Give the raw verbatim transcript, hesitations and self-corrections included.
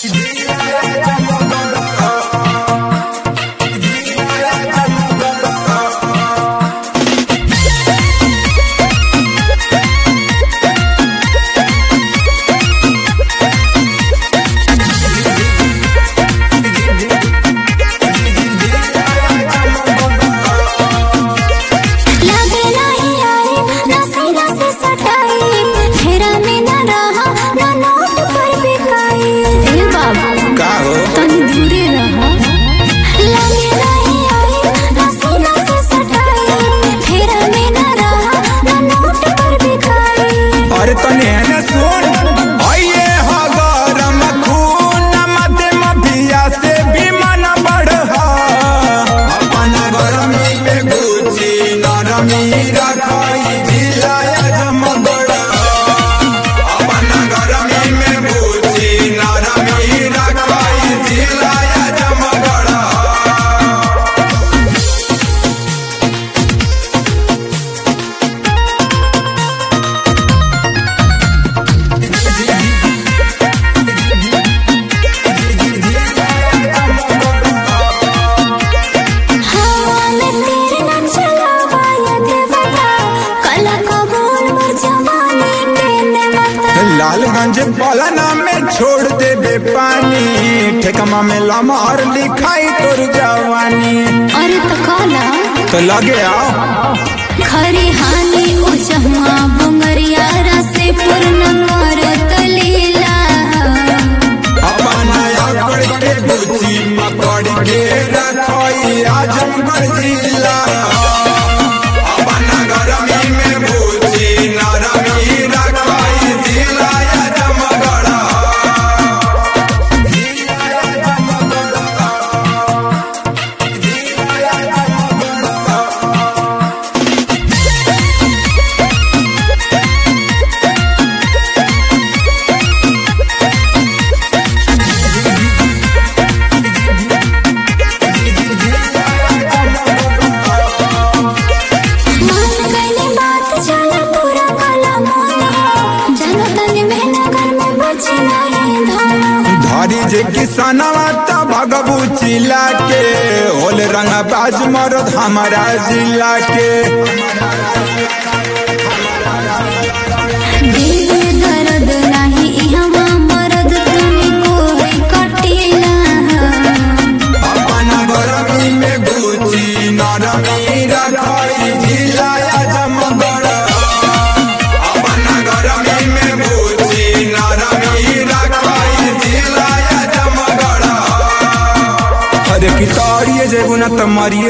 लालगंज पलना में छोड़ देबे पानी, ठेकमा में लमहर लिखाई तोर जवानी। अरे तो काला तो लगे आओ खरी हानि उजमा बंगरिया रसे पूर्ण करत लीला। अपना आकड़ के बुद्धि पकड़ के रखोई आजमगढ़ जिला। अपना गरमी में बुद्धि नरमी रखोई जिला आजमगढ़। धारी जे किसानवा ता भगबू चिल्ला के, होल रंगा बाज मरद हमारा जिला के। दिल दर्द नहीं इहवा मरद तुमी कोई कटिला। अपना गरमी में बूची नरमी रखोई जिला आजमगढ़। अपना गरमी में बूची नरमी रखोई जिला आजमगढ़। अरे कितारिये जेबू ना त मरिए।